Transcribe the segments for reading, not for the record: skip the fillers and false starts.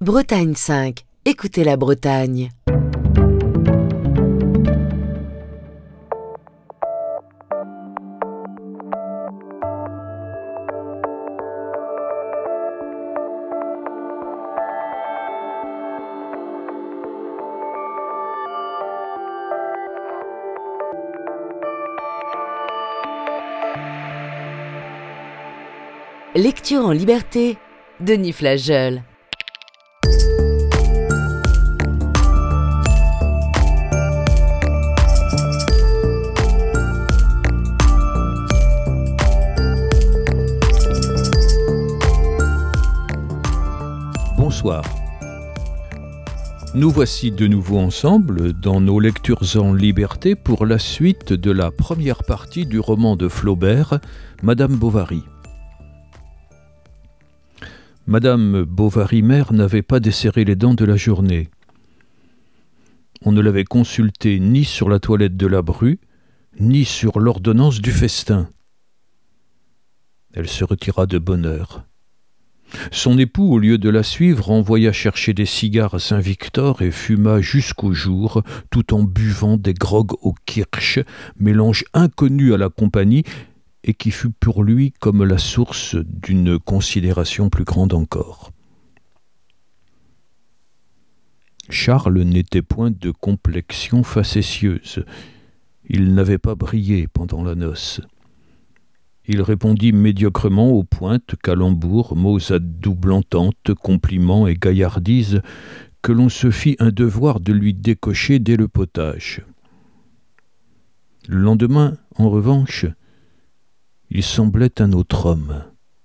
Bretagne 5. Écoutez la Bretagne. Lecture en liberté, Denis Flageol. Bonsoir. Nous voici de nouveau ensemble dans nos lectures en liberté pour la suite de la première partie du roman de Flaubert, Madame Bovary. Madame Bovary mère n'avait pas desserré les dents de la journée. On ne l'avait consultée ni sur la toilette de la bru, ni sur l'ordonnance du festin. Elle se retira de bonne heure. Son époux, au lieu de la suivre, envoya chercher des cigares à Saint-Victor et fuma jusqu'au jour, tout en buvant des grogs au kirsch, mélange inconnu à la compagnie, et qui fut pour lui comme la source d'une considération plus grande encore. Charles n'était point de complexion facétieuse. Il n'avait pas brillé pendant la noce. Il répondit médiocrement aux pointes, calembours, mots à double entente, compliments et gaillardises que l'on se fit un devoir de lui décocher dès le potage. Le lendemain, en revanche, il semblait un autre homme.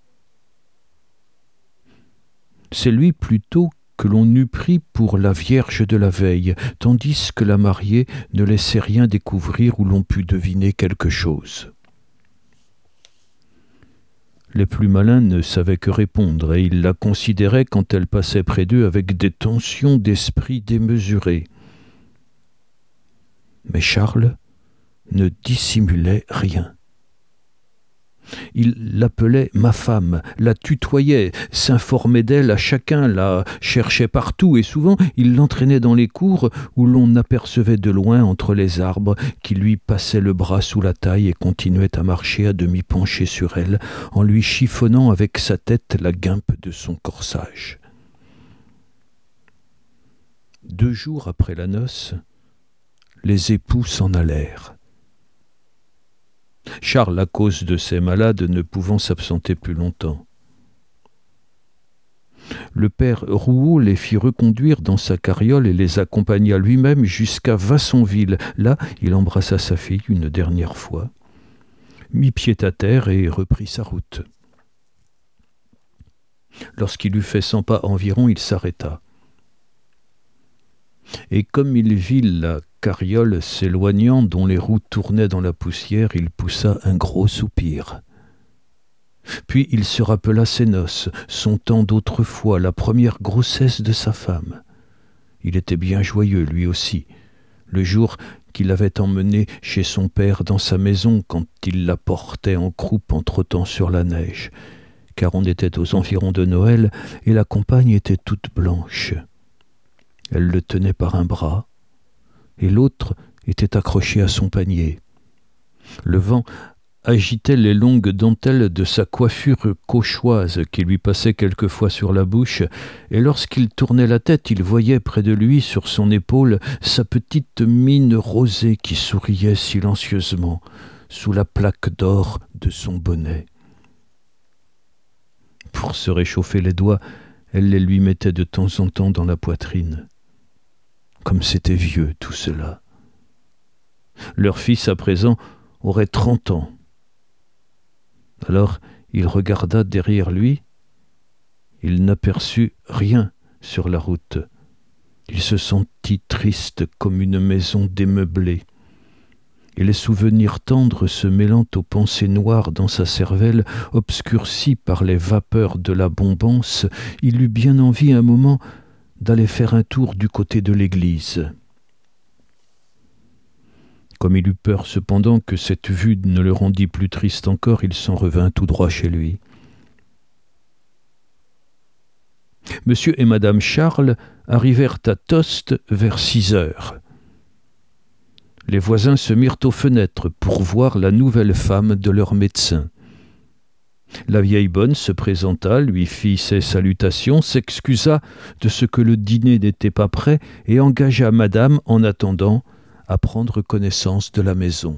C'est lui plutôt que l'on eût pris pour la Vierge de la veille, tandis que la mariée ne laissait rien découvrir où l'on pût deviner quelque chose. Les plus malins ne savaient que répondre, et ils la considéraient quand elle passait près d'eux avec des tensions d'esprit démesurées. Mais Charles ne dissimulait rien. Il l'appelait ma femme, la tutoyait, s'informait d'elle à chacun, la cherchait partout, et souvent il l'entraînait dans les cours où l'on apercevait de loin entre les arbres qui lui passaient le bras sous la taille et continuait à marcher à demi penché sur elle, en lui chiffonnant avec sa tête la guimpe de son corsage. 2 jours après la noce, les époux s'en allèrent. Charles, à cause de ses malades, ne pouvant s'absenter plus longtemps. Le père Rouault les fit reconduire dans sa carriole et les accompagna lui-même jusqu'à Vassonville. Là, il embrassa sa fille une dernière fois, mit pied à terre et reprit sa route. Lorsqu'il eut fait 100 pas environ, il s'arrêta. Et comme il vit la carriole s'éloignant, dont les roues tournaient dans la poussière, il poussa un gros soupir. Puis il se rappela ses noces, son temps d'autrefois, la première grossesse de sa femme. Il était bien joyeux, lui aussi, le jour qu'il avait emmené chez son père dans sa maison quand il la portait en croupe en trottant sur la neige, car on était aux environs de Noël et la campagne était toute blanche. Elle le tenait par un bras, et l'autre était accroché à son panier. Le vent agitait les longues dentelles de sa coiffure cauchoise qui lui passait quelquefois sur la bouche, et lorsqu'il tournait la tête, il voyait près de lui, sur son épaule, sa petite mine rosée qui souriait silencieusement sous la plaque d'or de son bonnet. Pour se réchauffer les doigts, elle les lui mettait de temps en temps dans la poitrine. Comme c'était vieux, tout cela. Leur fils, à présent, aurait 30 ans. Alors, il regarda derrière lui. Il n'aperçut rien sur la route. Il se sentit triste comme une maison démeublée. Et les souvenirs tendres se mêlant aux pensées noires dans sa cervelle, obscurcies par les vapeurs de la bombance, il eut bien envie un moment d'aller faire un tour du côté de l'église. Comme il eut peur cependant que cette vue ne le rendît plus triste encore, il s'en revint tout droit chez lui. Monsieur et Madame Charles arrivèrent à Tostes vers 6 heures. Les voisins se mirent aux fenêtres pour voir la nouvelle femme de leur médecin. La vieille bonne se présenta, lui fit ses salutations, s'excusa de ce que le dîner n'était pas prêt et engagea Madame, en attendant, à prendre connaissance de la maison.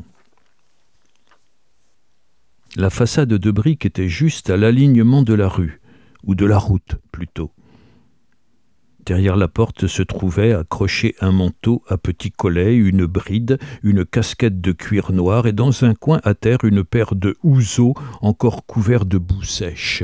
La façade de briques était juste à l'alignement de la rue, ou de la route plutôt. Derrière la porte se trouvait accroché un manteau à petits collets, une bride, une casquette de cuir noir et dans un coin à terre une paire de houseaux encore couverts de boue sèche.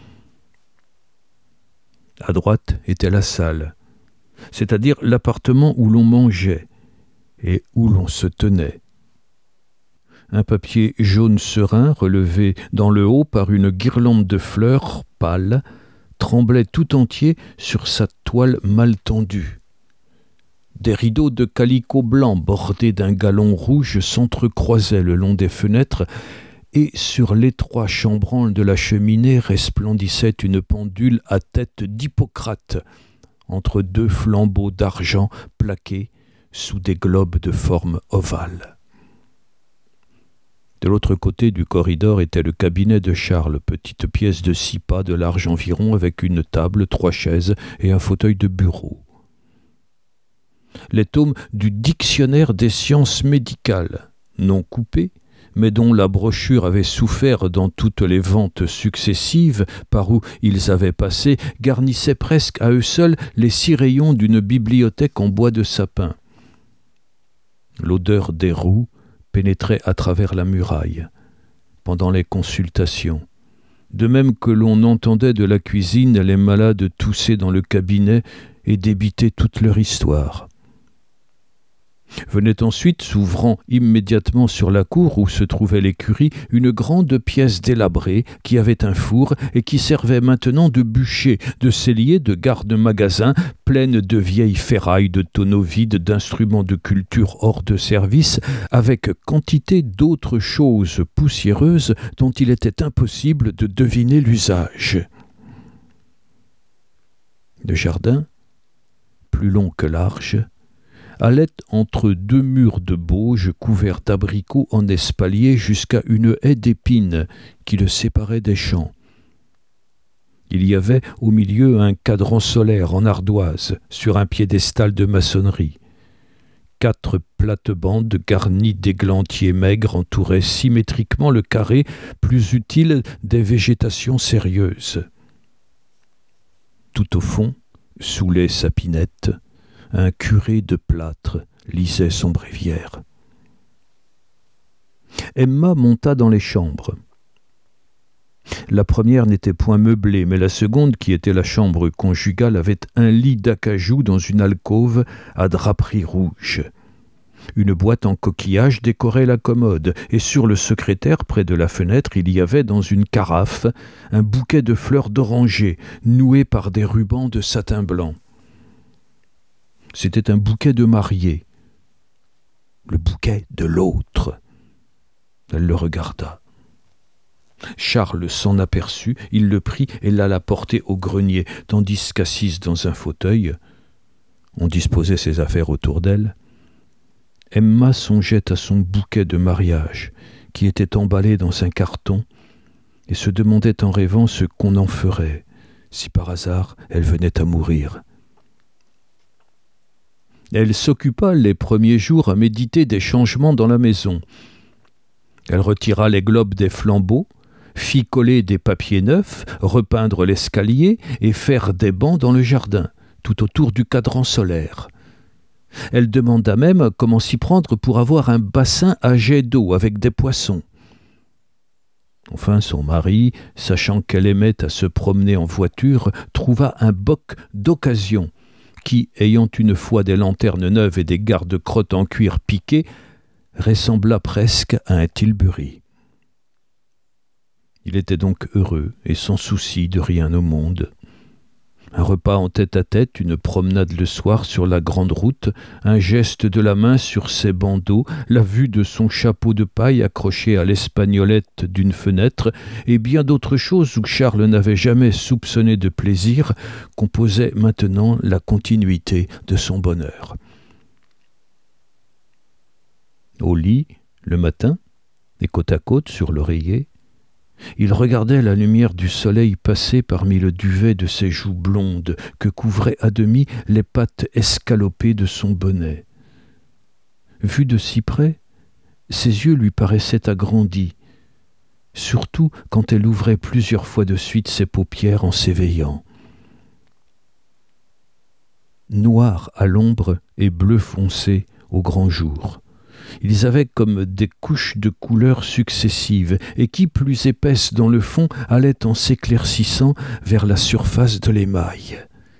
À droite était la salle, c'est-à-dire l'appartement où l'on mangeait et où l'on se tenait. Un papier jaune serein, relevé dans le haut par une guirlande de fleurs pâles, tremblait tout entier sur sa toile mal tendue. Des rideaux de calicot blanc bordés d'un galon rouge s'entrecroisaient le long des fenêtres et sur l'étroit chambranle de la cheminée resplendissait une pendule à tête d'Hippocrate entre 2 flambeaux d'argent plaqués sous des globes de forme ovale. De l'autre côté du corridor était le cabinet de Charles, petite pièce de 6 pas de large environ, avec une table, 3 chaises et un fauteuil de bureau. Les tomes du Dictionnaire des sciences médicales, non coupés, mais dont la brochure avait souffert dans toutes les ventes successives par où ils avaient passé, garnissaient presque à eux seuls les 6 rayons d'une bibliothèque en bois de sapin. L'odeur des roues pénétrait à travers la muraille, pendant les consultations, de même que l'on entendait de la cuisine les malades tousser dans le cabinet et débiter toute leur histoire. Venait ensuite, s'ouvrant immédiatement sur la cour où se trouvait l'écurie, une grande pièce délabrée qui avait un four et qui servait maintenant de bûcher, de cellier, de garde-magasin, pleine de vieilles ferrailles, de tonneaux vides, d'instruments de culture hors de service, avec quantité d'autres choses poussiéreuses dont il était impossible de deviner l'usage. Le jardin, plus long que large, allait entre 2 murs de bauge couverts d'abricots en espalier jusqu'à une haie d'épines qui le séparait des champs. Il y avait au milieu un cadran solaire en ardoise sur un piédestal de maçonnerie. 4 plates-bandes garnies d'églantiers maigres entouraient symétriquement le carré plus utile des végétations sérieuses. Tout au fond, sous les sapinettes, un curé de plâtre lisait son bréviaire. Emma monta dans les chambres. La première n'était point meublée, mais la seconde, qui était la chambre conjugale, avait un lit d'acajou dans une alcôve à draperie rouge. Une boîte en coquillage décorait la commode, et sur le secrétaire, près de la fenêtre, il y avait dans une carafe un bouquet de fleurs d'oranger, noué par des rubans de satin blanc. C'était un bouquet de mariée, le bouquet de l'autre. Elle le regarda. Charles s'en aperçut, il le prit et l'alla porter au grenier, tandis qu'assise dans un fauteuil, on disposait ses affaires autour d'elle, Emma songeait à son bouquet de mariage, qui était emballé dans un carton, et se demandait en rêvant ce qu'on en ferait, si par hasard elle venait à mourir. Elle s'occupa les premiers jours à méditer des changements dans la maison. Elle retira les globes des flambeaux, fit coller des papiers neufs, repeindre l'escalier et faire des bancs dans le jardin, tout autour du cadran solaire. Elle demanda même comment s'y prendre pour avoir un bassin à jet d'eau avec des poissons. Enfin, son mari, sachant qu'elle aimait à se promener en voiture, trouva un boc d'occasion qui, ayant une fois des lanternes neuves et des garde-crottes en cuir piqué, ressembla presque à un tilbury. Il était donc heureux et sans souci de rien au monde. Un repas en tête-à-tête, une promenade le soir sur la grande route, un geste de la main sur ses bandeaux, la vue de son chapeau de paille accroché à l'espagnolette d'une fenêtre, et bien d'autres choses où Charles n'avait jamais soupçonné de plaisir, composaient maintenant la continuité de son bonheur. Au lit, le matin, et côte à côte sur l'oreiller, il regardait la lumière du soleil passer parmi le duvet de ses joues blondes que couvraient à demi les pattes escalopées de son bonnet. Vu de si près, ses yeux lui paraissaient agrandis, surtout quand elle ouvrait plusieurs fois de suite ses paupières en s'éveillant. Noir à l'ombre et bleu foncé au grand jour. Ils avaient comme des couches de couleurs successives et qui, plus épaisses dans le fond, allaient en s'éclaircissant vers la surface de l'émail.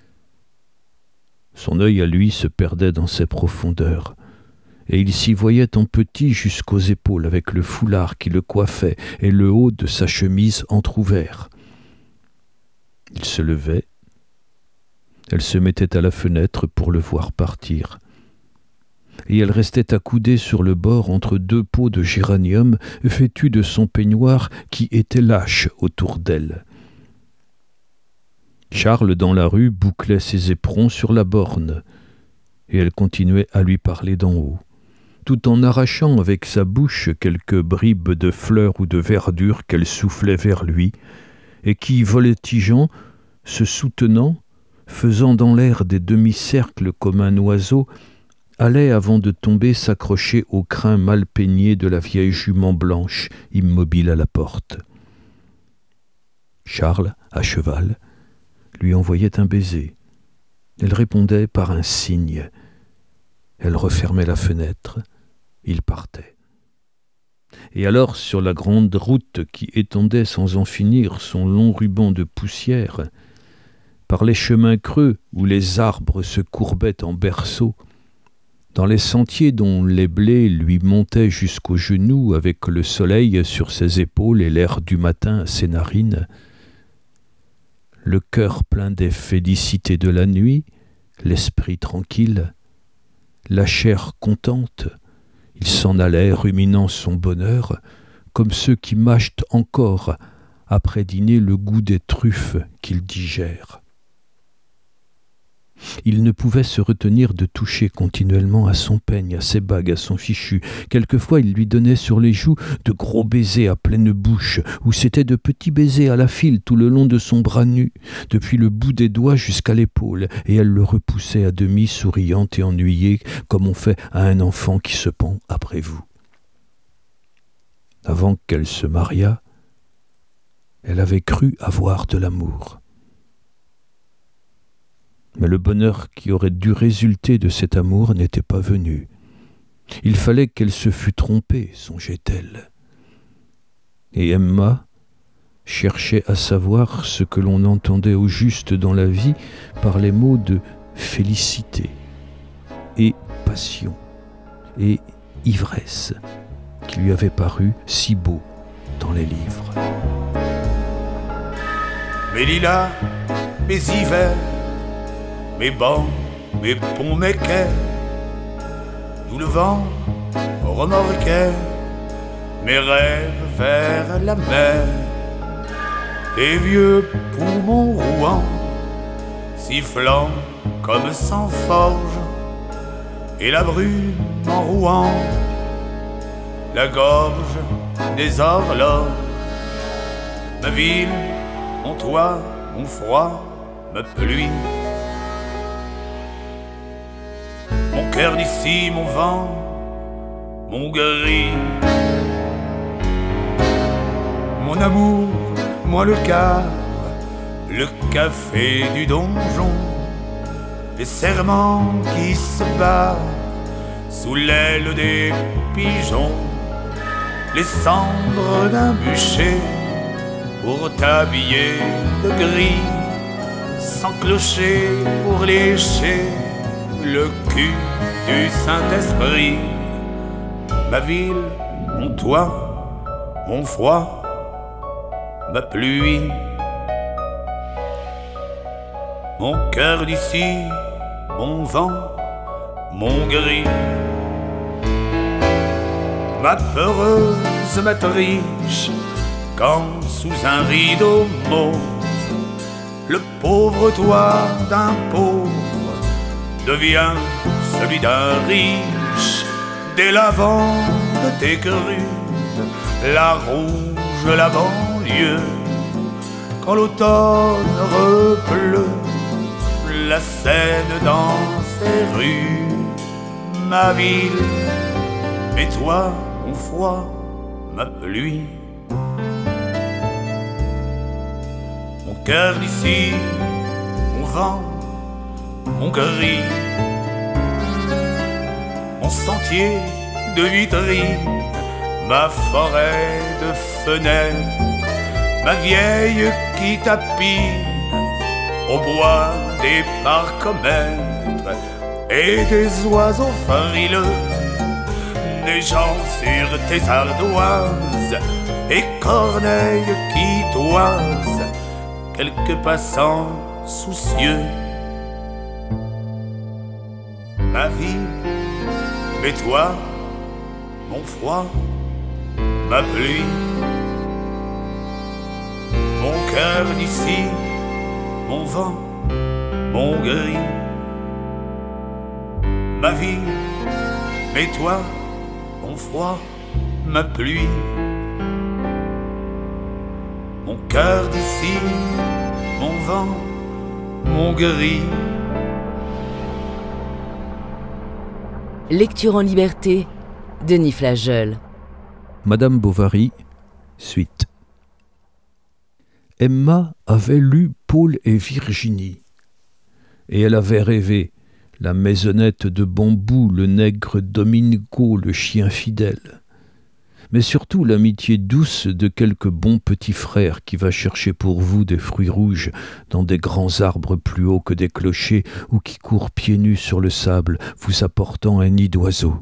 Son œil à lui se perdait dans ses profondeurs, et il s'y voyait en petit jusqu'aux épaules avec le foulard qui le coiffait et le haut de sa chemise entr'ouvert. Il se levait, elle se mettait à la fenêtre pour le voir partir. Et elle restait accoudée sur le bord entre deux pots de géranium vêtus de son peignoir qui était lâche autour d'elle. Charles, dans la rue, bouclait ses éperons sur la borne, et elle continuait à lui parler d'en haut, tout en arrachant avec sa bouche quelques bribes de fleurs ou de verdure qu'elle soufflait vers lui, et qui, voltigeant, se soutenant, faisant dans l'air des demi-cercles comme un oiseau, allait avant de tomber s'accrocher au crin mal peigné de la vieille jument blanche, immobile à la porte. Charles, à cheval, lui envoyait un baiser. Elle répondait par un signe. Elle refermait la fenêtre. Il partait. Et alors, sur la grande route qui étendait sans en finir son long ruban de poussière, par les chemins creux où les arbres se courbaient en berceaux, dans les sentiers dont les blés lui montaient jusqu'aux genoux avec le soleil sur ses épaules et l'air du matin à ses narines, le cœur plein des félicités de la nuit, l'esprit tranquille, la chair contente, il s'en allait ruminant son bonheur comme ceux qui mâchent encore après dîner le goût des truffes qu'ils digèrent. Il ne pouvait se retenir de toucher continuellement à son peigne, à ses bagues, à son fichu. Quelquefois, il lui donnait sur les joues de gros baisers à pleine bouche, ou c'étaient de petits baisers à la file tout le long de son bras nu, depuis le bout des doigts jusqu'à l'épaule, et elle le repoussait à demi, souriante et ennuyée, comme on fait à un enfant qui se pend après vous. Avant qu'elle se mariât, elle avait cru avoir de l'amour. Mais le bonheur qui aurait dû résulter de cet amour n'était pas venu. Il fallait qu'elle se fût trompée, songeait-elle. Et Emma cherchait à savoir ce que l'on entendait au juste dans la vie par les mots de félicité et passion et ivresse qui lui avaient paru si beaux dans les livres. Mes lilas, mes hivers, mes bancs, mes ponts, mes quais, d'où le vent remorquait mes rêves vers la mer. Des vieux poumons rouants, sifflant comme sans forge, et la brume en rouant la gorge des horloges. Ma ville, mon toit, mon froid, ma pluie, mon cœur d'ici, mon vent, mon gris, mon amour, moi le quart, le café du donjon, les serments qui se battent sous l'aile des pigeons, les cendres d'un bûcher pour t'habiller de gris, sans clocher pour lécher le cul du Saint-Esprit. Ma ville, mon toit, mon froid, ma pluie. mon cœur d'ici, mon vent, mon gris. Ma peureuse m'attriche quand sous un rideau mauve, le pauvre toit d'un pauvre devient celui d'un riche. Des lavandes, des crues, la rouge, la banlieue. Quand l'automne repleut, la Seine dans ses rues. Ma ville, et toi, mon froid, ma pluie. Mon cœur d'ici, mon vent, mon gris. Mon sentier de vitrine, ma forêt de fenêtres, ma vieille qui tapine au bois des parcomètres et des oiseaux frileux neigeant sur tes ardoises et corneilles qui toisent quelques passants soucieux. Ma vie, et toi, mon froid, ma pluie. Mon cœur d'ici, mon vent, mon gris. Ma vie, et toi, mon froid, ma pluie. Mon cœur d'ici, mon vent, mon gris. Lecture en liberté, Denis Flageol. Madame Bovary, suite. Emma avait lu Paul et Virginie, et elle avait rêvé la maisonnette de bambou, le nègre Domenico, le chien fidèle, mais surtout l'amitié douce de quelque bon petit frère qui va chercher pour vous des fruits rouges dans des grands arbres plus hauts que des clochers ou qui court pieds nus sur le sable, vous apportant un nid d'oiseaux.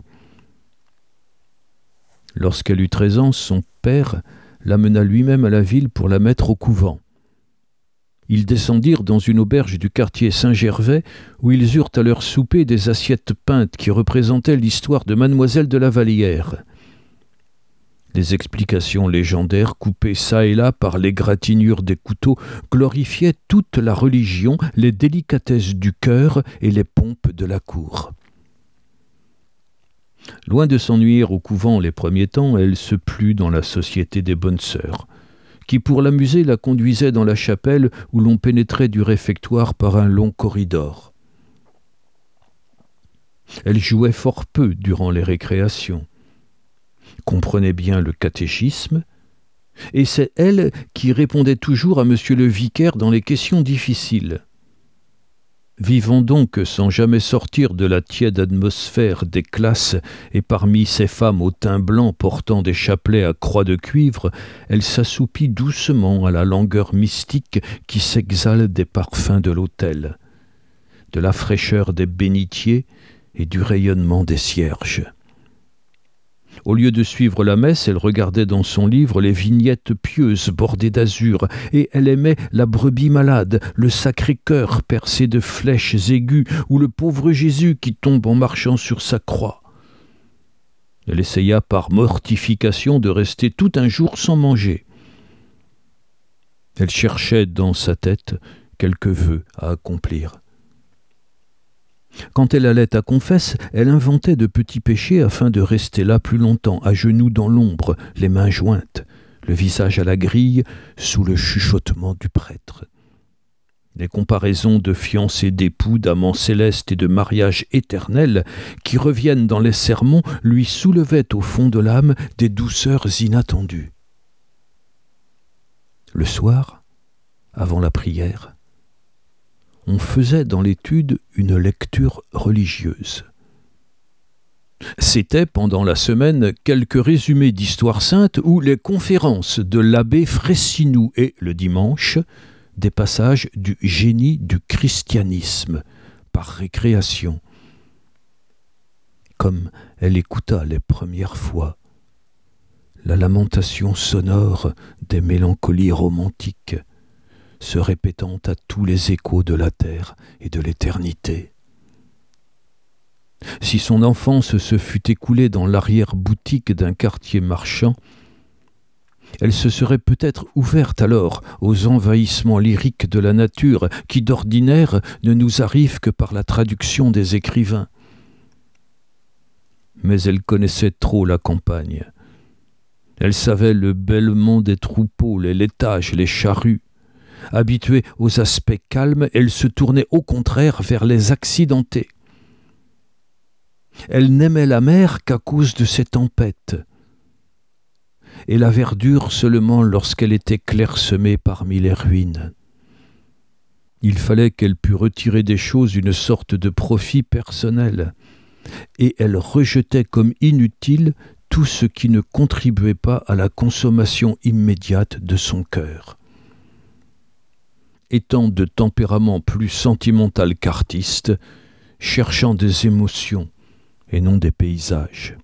Lorsqu'elle eut 13 ans, son père l'amena lui-même à la ville pour la mettre au couvent. Ils descendirent dans une auberge du quartier Saint-Gervais où ils eurent à leur souper des assiettes peintes qui représentaient l'histoire de Mademoiselle de la Vallière. Les explications légendaires, coupées çà et là par l'égratignure des couteaux, glorifiaient toute la religion, les délicatesses du cœur et les pompes de la cour. Loin de s'ennuyer au couvent les premiers temps, elle se plut dans la société des bonnes sœurs, qui pour l'amuser la conduisaient dans la chapelle où l'on pénétrait du réfectoire par un long corridor. Elle jouait fort peu durant les récréations, comprenait bien le catéchisme, et c'est elle qui répondait toujours à monsieur le vicaire dans les questions difficiles. Vivant donc sans jamais sortir de la tiède atmosphère des classes, et parmi ces femmes au teint blanc portant des chapelets à croix de cuivre, elle s'assoupit doucement à la langueur mystique qui s'exhale des parfums de l'autel, de la fraîcheur des bénitiers et du rayonnement des cierges. Au lieu de suivre la messe, elle regardait dans son livre les vignettes pieuses bordées d'azur, et elle aimait la brebis malade, le Sacré-Cœur percé de flèches aiguës, ou le pauvre Jésus qui tombe en marchant sur sa croix. Elle essaya par mortification de rester tout un jour sans manger. Elle cherchait dans sa tête quelques vœux à accomplir. Quand elle allait à confesse, elle inventait de petits péchés afin de rester là plus longtemps, à genoux dans l'ombre, les mains jointes, le visage à la grille, sous le chuchotement du prêtre. Les comparaisons de fiancés d'époux, d'amants célestes et de mariages éternels qui reviennent dans les sermons lui soulevaient au fond de l'âme des douceurs inattendues. Le soir, avant la prière, on faisait dans l'étude une lecture religieuse. C'était pendant la semaine quelques résumés d'histoire sainte ou les conférences de l'abbé Frayssinous et le dimanche, des passages du génie du christianisme par récréation. Comme elle écouta les premières fois la lamentation sonore des mélancolies romantiques, se répétant à tous les échos de la terre et de l'éternité. Si son enfance se fût écoulée dans l'arrière-boutique d'un quartier marchand, elle se serait peut-être ouverte alors aux envahissements lyriques de la nature qui d'ordinaire ne nous arrivent que par la traduction des écrivains. Mais elle connaissait trop la campagne. Elle savait le bêlement des troupeaux, les laitages, les charrues. Habituée aux aspects calmes, elle se tournait au contraire vers les accidentés. Elle n'aimait la mer qu'à cause de ses tempêtes, et la verdure seulement lorsqu'elle était clairsemée parmi les ruines. Il fallait qu'elle pût retirer des choses une sorte de profit personnel, et elle rejetait comme inutile tout ce qui ne contribuait pas à la consommation immédiate de son cœur. Étant de tempérament plus sentimental qu'artiste, cherchant des émotions et non des paysages.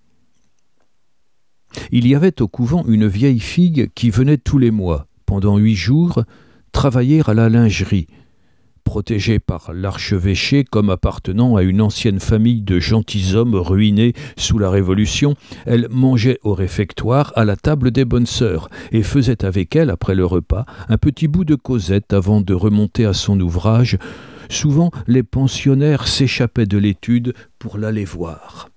Il y avait au couvent une vieille fille qui venait tous les mois, pendant 8 jours, travailler à la lingerie. Protégée par l'archevêché comme appartenant à une ancienne famille de gentilshommes ruinés sous la Révolution, elle mangeait au réfectoire à la table des bonnes sœurs et faisait avec elle, après le repas, un petit bout de causette avant de remonter à son ouvrage. Souvent, les pensionnaires s'échappaient de l'étude pour l'aller voir.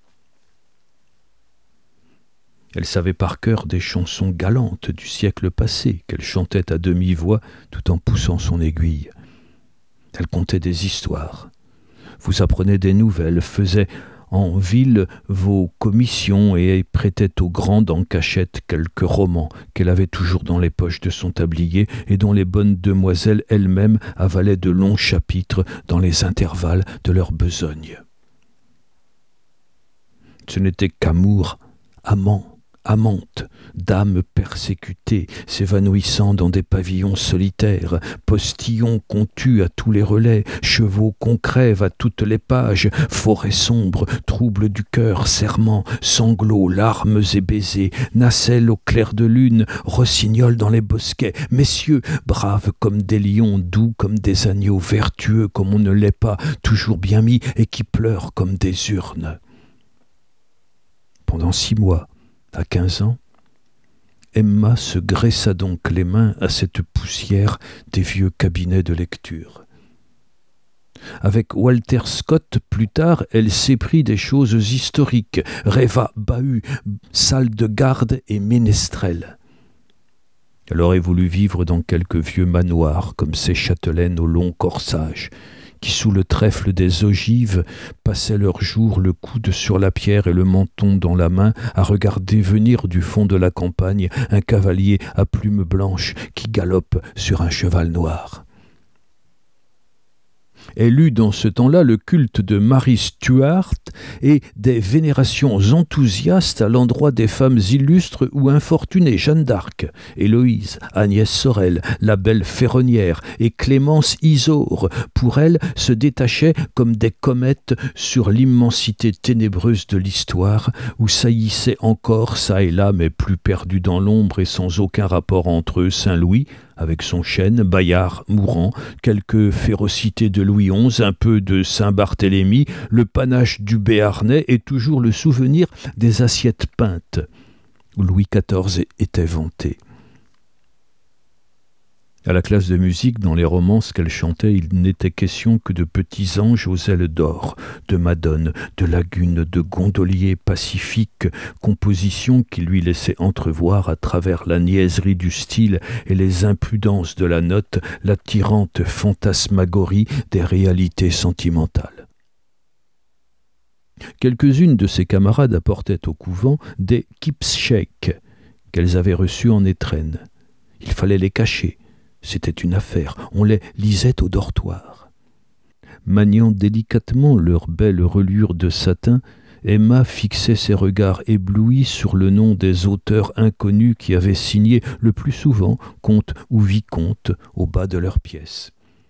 Elle savait par cœur des chansons galantes du siècle passé qu'elle chantait à demi-voix tout en poussant son aiguille. Elle contait des histoires, vous apprenait des nouvelles, faisait en ville vos commissions et prêtait aux grandes en cachette quelques romans qu'elle avait toujours dans les poches de son tablier et dont les bonnes demoiselles elles-mêmes avalaient de longs chapitres dans les intervalles de leur besogne. Ce n'était qu'amour, amant, amante, dames persécutées, s'évanouissant dans des pavillons solitaires, postillons qu'on tue à tous les relais, chevaux qu'on crève à toutes les pages, forêts sombres, troubles du cœur, serments, sanglots, larmes et baisers, nacelles au clair de lune, rossignols dans les bosquets, messieurs, braves comme des lions, doux comme des agneaux, vertueux comme on ne l'est pas, toujours bien mis et qui pleurent comme des urnes. Pendant 6 mois, à 15 ans, Emma se graissa donc les mains à cette poussière des vieux cabinets de lecture. Avec Walter Scott, plus tard, elle s'éprit des choses historiques, rêva bahut, salle de garde et ménestrel. Elle aurait voulu vivre dans quelques vieux manoirs, comme ces châtelaines au long corsage, qui, sous le trèfle des ogives, passaient leur jour le coude sur la pierre et le menton dans la main, à regarder venir du fond de la campagne un cavalier à plumes blanches qui galope sur un cheval noir. Elle eut dans ce temps-là le culte de Mary Stuart et des vénérations enthousiastes à l'endroit des femmes illustres ou infortunées, Jeanne d'Arc, Héloïse, Agnès Sorel, la belle Ferronnière et Clémence Isaure, pour elle, se détachaient comme des comètes sur l'immensité ténébreuse de l'histoire, où saillissaient encore, çà et là, mais plus perdus dans l'ombre et sans aucun rapport entre eux, Saint-Louis, avec son chêne, Bayard mourant, quelques férocités de Louis XI, un peu de Saint-Barthélemy, le panache du Béarnais et toujours le souvenir des assiettes peintes, où Louis XIV était vanté. À la classe de musique, dans les romances qu'elle chantait, il n'était question que de petits anges aux ailes d'or, de madones, de lagunes, de gondoliers pacifiques, compositions qui lui laissaient entrevoir à travers la niaiserie du style et les impudences de la note l'attirante fantasmagorie des réalités sentimentales. Quelques-unes de ses camarades apportaient au couvent des keepsakes qu'elles avaient reçus en étrenne. Il fallait les cacher. C'était une affaire, on les lisait au dortoir. Maniant délicatement leur belle relure de satin, Emma fixait ses regards éblouis sur le nom des auteurs inconnus qui avaient signé le plus souvent comte ou vicomte au bas de leurs pièces.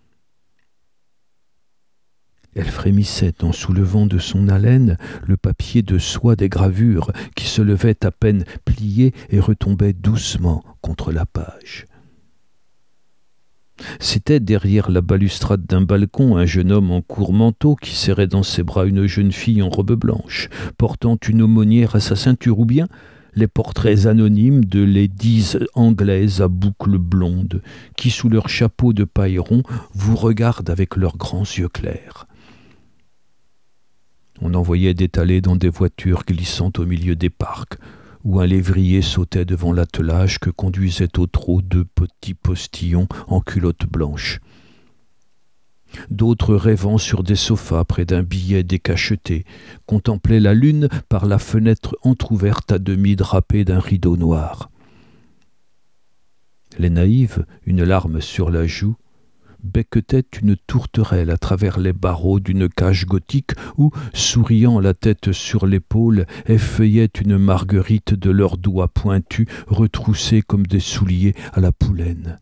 Elle frémissait en soulevant de son haleine le papier de soie des gravures qui se levait à peine plié et retombait doucement contre la page. C'était derrière la balustrade d'un balcon un jeune homme en court manteau qui serrait dans ses bras une jeune fille en robe blanche, portant une aumônière à sa ceinture, ou bien les portraits anonymes de ladies anglaises à boucles blondes qui, sous leur chapeau de paille rond, vous regardent avec leurs grands yeux clairs. On en voyait d'étalés dans des voitures glissantes au milieu des parcs, où un lévrier sautait devant l'attelage que conduisaient au trot 2 petits postillons en culotte blanche. D'autres, rêvant sur des sofas près d'un billet décacheté, contemplaient la lune par la fenêtre entr'ouverte à demi drapée d'un rideau noir. Les naïves, une larme sur la joue, becquetaient une tourterelle à travers les barreaux d'une cage gothique où, souriant la tête sur l'épaule, effeuillaient une marguerite de leurs doigts pointus retroussés comme des souliers à la poulaine.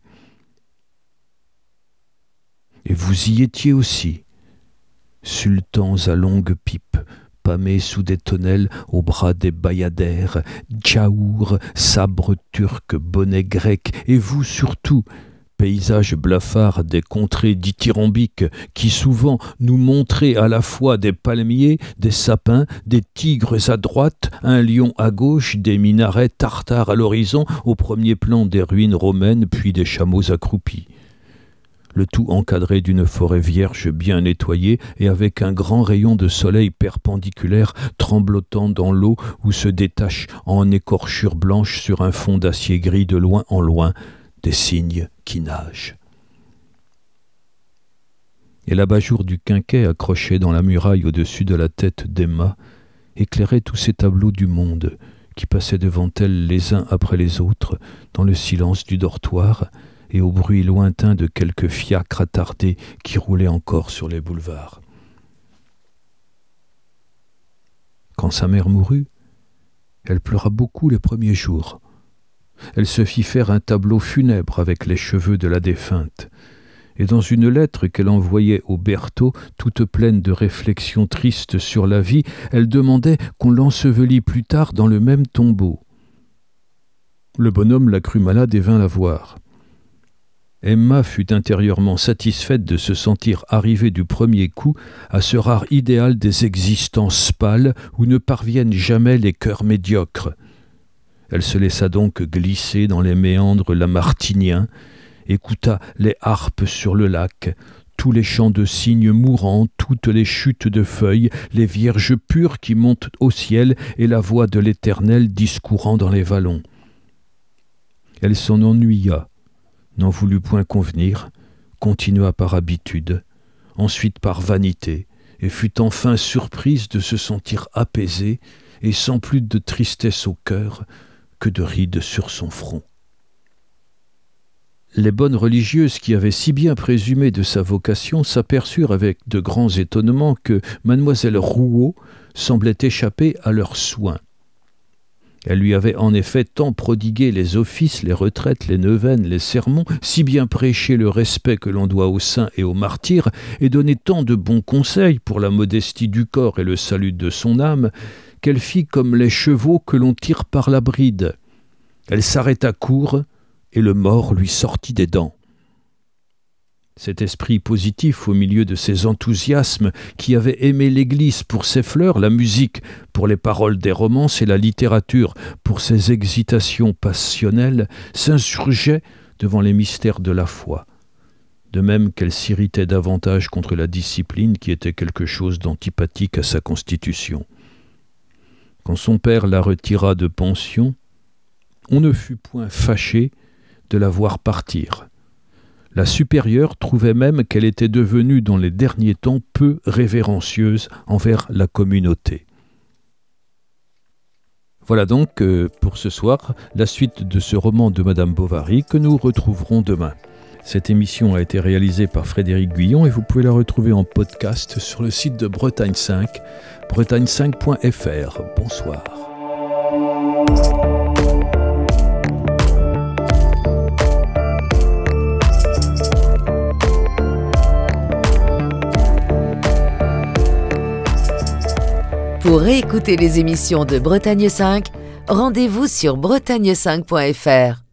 Et vous y étiez aussi, sultans à longue pipe, pâmés sous des tonnelles au bras des bayadères, djaours, sabres turcs, bonnets grecs, et vous surtout, paysages blafards des contrées dithyrambiques qui souvent nous montraient à la fois des palmiers, des sapins, des tigres à droite, un lion à gauche, des minarets tartares à l'horizon, au premier plan des ruines romaines puis des chameaux accroupis. Le tout encadré d'une forêt vierge bien nettoyée et avec un grand rayon de soleil perpendiculaire tremblotant dans l'eau où se détachent en écorchures blanches sur un fond d'acier gris de loin en loin des cygnes qui nagent. Et l'abat-jour du quinquet accroché dans la muraille au-dessus de la tête d'Emma éclairait tous ces tableaux du monde qui passaient devant elle les uns après les autres dans le silence du dortoir et au bruit lointain de quelques fiacres attardés qui roulaient encore sur les boulevards. Quand sa mère mourut, elle pleura beaucoup les premiers jours. Elle se fit faire un tableau funèbre avec les cheveux de la défunte, et dans une lettre qu'elle envoyait au Berthaud, toute pleine de réflexions tristes sur la vie, elle demandait qu'on l'ensevelît plus tard dans le même tombeau. Le bonhomme la crut malade et vint la voir. Emma fut intérieurement satisfaite de se sentir arrivée du premier coup à ce rare idéal des existences pâles où ne parviennent jamais les cœurs médiocres. Elle se laissa donc glisser dans les méandres lamartiniens, écouta les harpes sur le lac, tous les chants de cygnes mourants, toutes les chutes de feuilles, les vierges pures qui montent au ciel et la voix de l'Éternel discourant dans les vallons. Elle s'en ennuya, n'en voulut point convenir, continua par habitude, ensuite par vanité, et fut enfin surprise de se sentir apaisée et sans plus de tristesse au cœur que de rides sur son front. Les bonnes religieuses qui avaient si bien présumé de sa vocation s'aperçurent avec de grands étonnements que mademoiselle Rouault semblait échapper à leurs soins. Elle lui avait en effet tant prodigué les offices, les retraites, les neuvaines, les sermons, si bien prêché le respect que l'on doit aux saints et aux martyrs, et donné tant de bons conseils pour la modestie du corps et le salut de son âme, qu'elle fit comme les chevaux que l'on tire par la bride. Elle s'arrêta court, et le mors lui sortit des dents. Cet esprit positif au milieu de ces enthousiasmes qui avait aimé l'Église pour ses fleurs, la musique pour les paroles des romances et la littérature pour ses excitations passionnelles, s'insurgeait devant les mystères de la foi, de même qu'elle s'irritait davantage contre la discipline qui était quelque chose d'antipathique à sa constitution. Quand son père la retira de pension, on ne fut point fâché de la voir partir. La supérieure trouvait même qu'elle était devenue dans les derniers temps peu révérencieuse envers la communauté. Voilà donc pour ce soir la suite de ce roman de Madame Bovary que nous retrouverons demain. Cette émission a été réalisée par Frédéric Guyon et vous pouvez la retrouver en podcast sur le site de Bretagne 5, bretagne5.fr. Bonsoir. Pour réécouter les émissions de Bretagne 5, rendez-vous sur bretagne5.fr.